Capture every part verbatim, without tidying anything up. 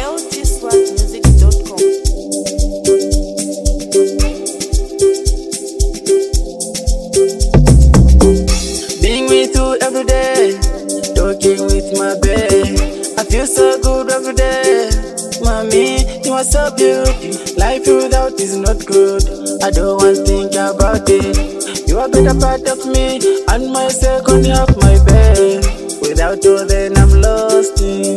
l g swag music dot com. Being with you every day, talking with my babe. I feel so good every day. Mommy, you are so beautiful. Life without is not good. I don't want to think about it. You are better part of me and my second half, my babe. Without you, then I'm lost in.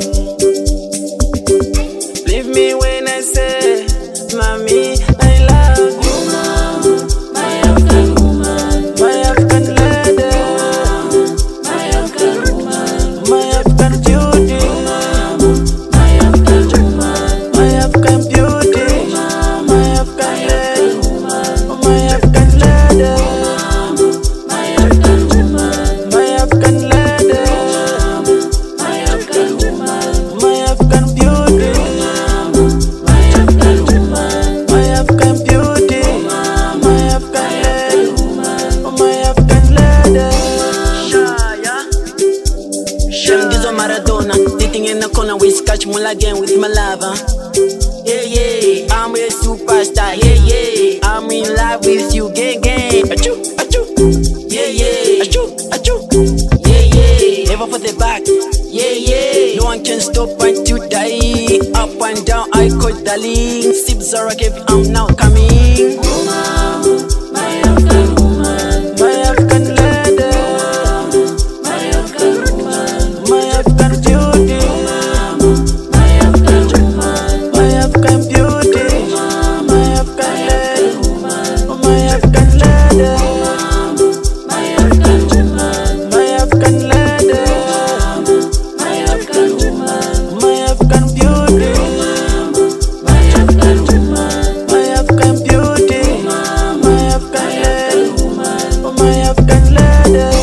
Leave me when I say, Mommy, I love you. My African woman, my African lady, my African woman, my African beauty, my African woman, my African beauty, my African lady, my African lady, my African woman, my African lady, my African woman, my African beauty, my African woman, my African beauty, my African lady, my African lady. Shaya, Shem Gizo Maradona, sitting in the corner with Scotch Mull again with my lover. Yeah, yeah, I'm a superstar. Yeah, yeah, I'm in love with you, gang, gang. Achoo, achoo. Yeah, yeah, achoo, achoo. Yeah, yeah, never for the back. Yeah, yeah, no one can stop until die. Up and down, I call darling. Sip Zara, Kev, I'm now coming. My African woman, my African lady, my African woman, my African beauty, my African woman, my African beauty, my African lady, my African lady, my African woman, my African lady, my African woman, my African beauty, my African woman, my African beauty, my African lady, my African lady.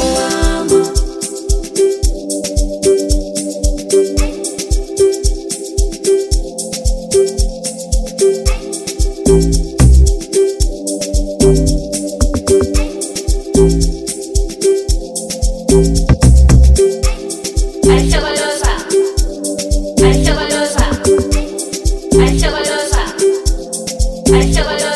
Aisha Golosa, Aisha Golosa, Aisha Golosa, Aisha Golosa.